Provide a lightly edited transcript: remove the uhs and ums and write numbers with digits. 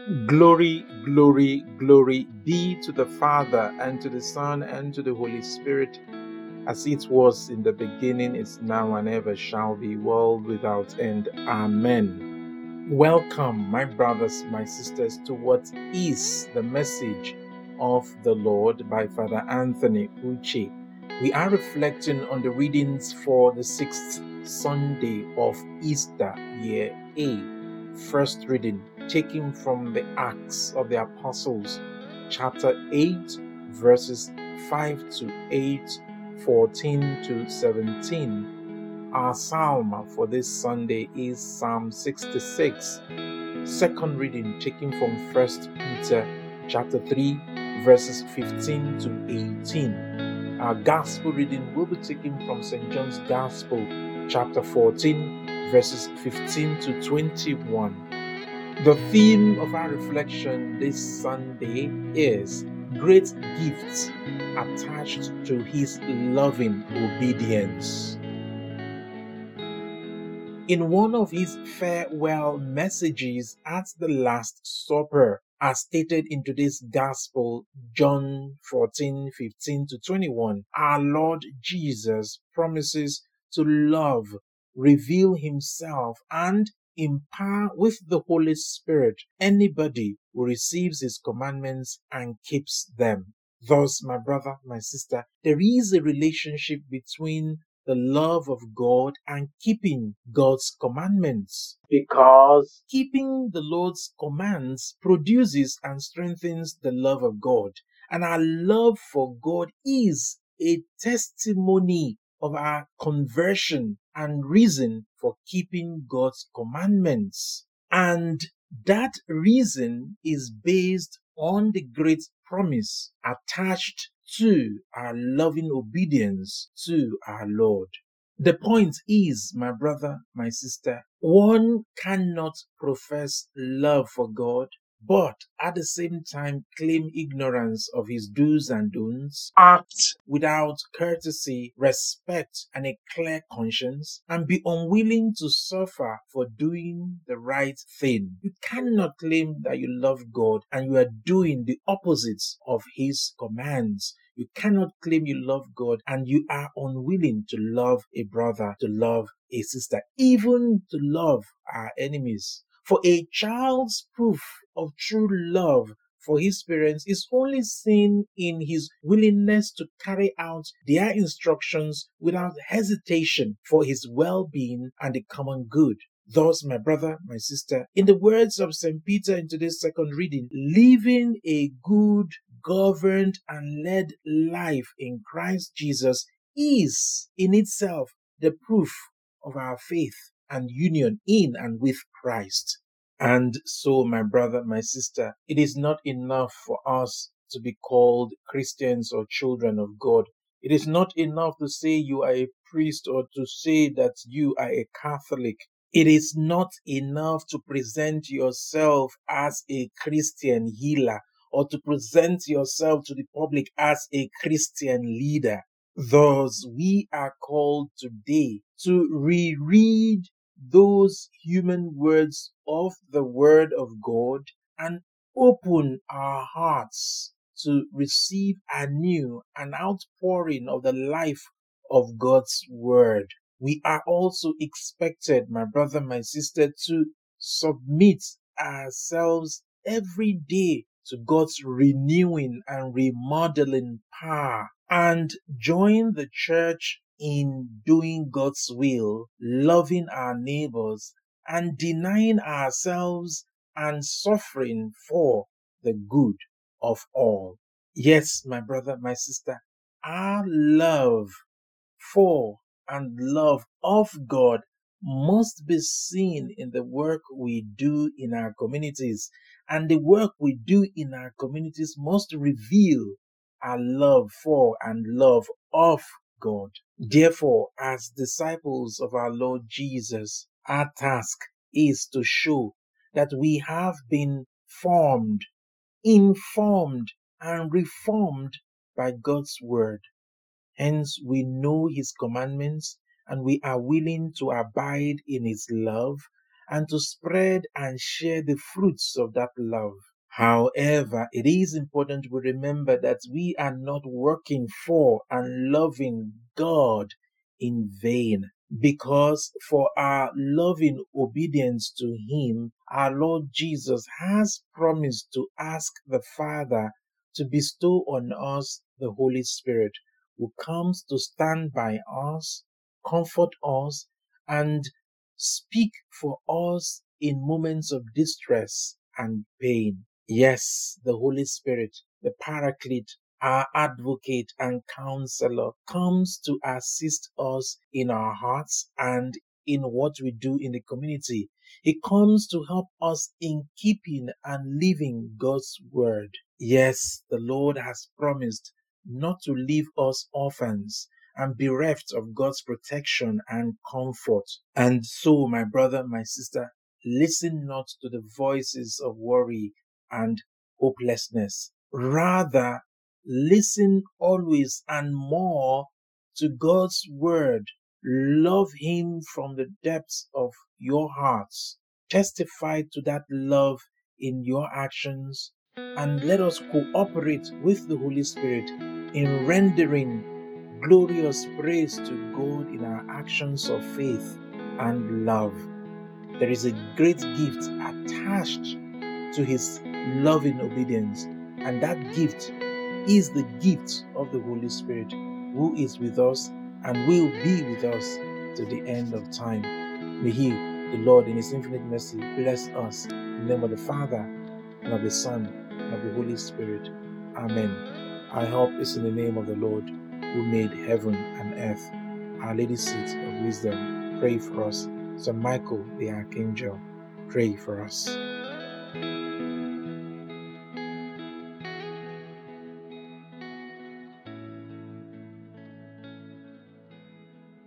Glory, glory, glory be to the Father, and to the Son, and to the Holy Spirit, as it was in the beginning, is now, and ever shall be, world without end. Amen. Welcome, my brothers, my sisters, to what is the message of the Lord by Father Anthony Uche. We are reflecting on the readings for the sixth Sunday of Easter, year A. First reading taken from the Acts of the Apostles, chapter 8, verses 5 to 8, 14 to 17. Our psalm for this Sunday is Psalm 66. Second reading taken from First Peter chapter 3, verses 15 to 18. Our gospel reading will be taken from St. John's Gospel, chapter 14, verses 15 to 21. The theme of our reflection this Sunday is great gifts attached to his loving obedience. In one of his farewell messages at the Last Supper, as stated in today's Gospel, John 14:15 to 21, our Lord Jesus promises to love, reveal himself, and empower with the Holy Spirit anybody who receives his commandments and keeps them. Thus, my brother, my sister, there is a relationship between the love of God and keeping God's commandments. Because keeping the Lord's commands produces and strengthens the love of God. And our love for God is a testimony of our conversion and reason for keeping God's commandments. And that reason is based on the great promise attached to our loving obedience to our Lord. The point is, my brother, my sister, one cannot profess love for God, but at the same time claim ignorance of his do's and don'ts, act without courtesy, respect, and a clear conscience, and be unwilling to suffer for doing the right thing. You cannot claim that you love God and you are doing the opposites of his commands. You cannot claim you love God and you are unwilling to love a brother, to love a sister, even to love our enemies. For a child's proof of true love for his parents is only seen in his willingness to carry out their instructions without hesitation for his well-being and the common good. Thus, my brother, my sister, in the words of St. Peter in today's second reading, living a good, governed, and led life in Christ Jesus is in itself the proof of our faith and union in and with Christ. And so, my brother, my sister, it is not enough for us to be called Christians or children of God. It is not enough to say you are a priest or to say that you are a Catholic. It is not enough to present yourself as a Christian healer or to present yourself to the public as a Christian leader. Thus, we are called today to reread those human words of the Word of God and open our hearts to receive anew an outpouring of the life of God's Word. We are also expected, my brother, my sister, to submit ourselves every day to God's renewing and remodeling power and join the church in doing God's will, loving our neighbors, and denying ourselves and suffering for the good of all. Yes, my brother, my sister, our love for and love of God must be seen in the work we do in our communities. And the work we do in our communities must reveal our love for and love of God. Therefore, as disciples of our Lord Jesus, our task is to show that we have been formed, informed, and reformed by God's word. Hence, we know his commandments and we are willing to abide in his love and to spread and share the fruits of that love. However, it is important to remember that we are not working for and loving God in vain, because for our loving obedience to Him, our Lord Jesus has promised to ask the Father to bestow on us the Holy Spirit, who comes to stand by us, comfort us, and speak for us in moments of distress and pain. Yes, the Holy Spirit, the Paraclete, our advocate and counselor, comes to assist us in our hearts and in what we do in the community. He comes to help us in keeping and living God's word. Yes, the Lord has promised not to leave us orphans and bereft of God's protection and comfort. And so, my brother, my sister, listen not to the voices of worry and hopelessness. Rather, listen always and more to God's word. Love Him from the depths of your hearts. Testify to that love in your actions, and let us cooperate with the Holy Spirit in rendering glorious praise to God in our actions of faith and love. There is a great gift attached to His loving obedience, and that gift is the gift of the Holy Spirit, who is with us and will be with us to the end of time. May He, the Lord, in His infinite mercy, bless us in the name of the Father, and of the Son, and of the Holy Spirit. Amen. Our help is in the name of the Lord, who made heaven and earth. Our Lady Seat of Wisdom, pray for us. St. Michael the Archangel, pray for us.